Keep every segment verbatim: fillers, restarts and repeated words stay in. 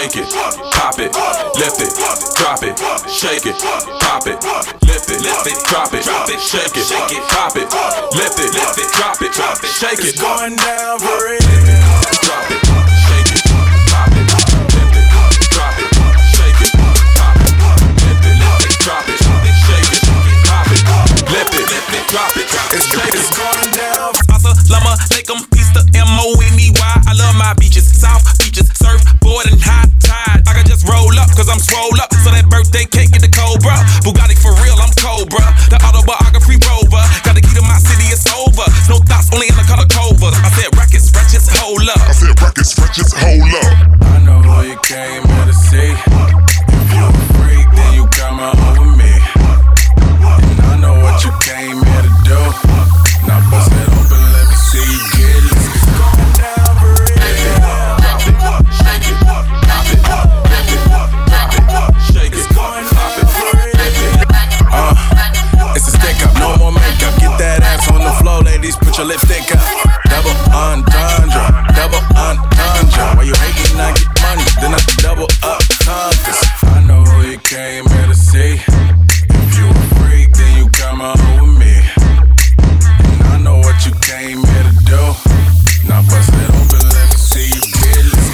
shake it, pop it, lift it, drop it, shake it, pop it, lift it, lift it, drop it, drop it, shake it, shake it, pop it, lift it, lift it, drop it, drop it, shake it, it's going down for real. Drop it, shake it, pop it, lift it, drop it, shake it, pop it, lift it, lift it, drop it, shake it, pop it, lift it, lift it, drop it, it's it's going down. Lama, take 'em, piece the M O N E Y. I love my beaches, South beaches, surfboard and high tide. I can just roll up, cause I'm swole up. So that birthday cake get the Cobra. Bugatti for real, I'm Cobra. The autobiography rover. Got the key to my city, it's over. No thoughts, only in the color covers. I said rackets, ratchets, hold up. I said rackets, ratchets, hold up. I know who you came here to see. If you a freak, then you come on over me. And I know what you came here to do. Now bust it open, let me see you get it. It's going down for real. Drop it, shake it, pop it, lift it, drop it, shake it, pop it, lift it. Uh, it's a stick up, no more makeup. Get that ass on the floor, ladies, put your lipstick up. Double entendre, double entendre. While you hating, I get money, then I double up. Cause I know who you came here to see. If you a freak, then you come on with me. And I know what you came here to do. Now bust it open, let me see you get it.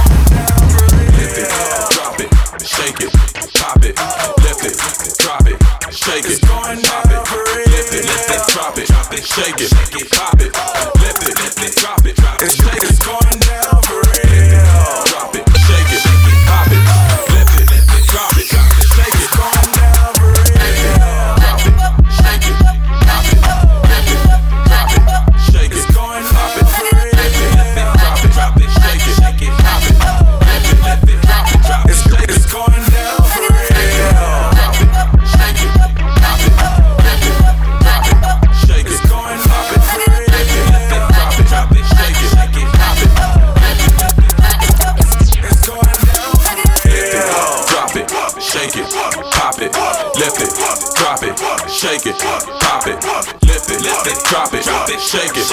Lift it, drop it, shake it, pop it, lift it, drop it, shake it, pop it, lift it, lift it, drop it, shake it, pop it, lift it, lift it, drop it, It's, shake it, it's going down for real. drop it, shake it, pop it, lift it, drop it, shake it, Going down for real. drop it, shake it, pop it, lift it, drop it, shake it, Going pop down it, for real. lift it, drop it, drop it, shake it, shake it, pop it, lift it, lift it, drop it, drop it, It's, shake it. it's going down for real. Drop it, shake it, pop it, lift it, drop it, shake it, going pop it, lift it, lift it, drop it, drop it, shake it, shake it, pop it, lift it, It's going down for lift it, real. drop it, shake it, pop it, lift it, drop it, shake it, pop it, lift it, lift it, drop it, drop it, shake it.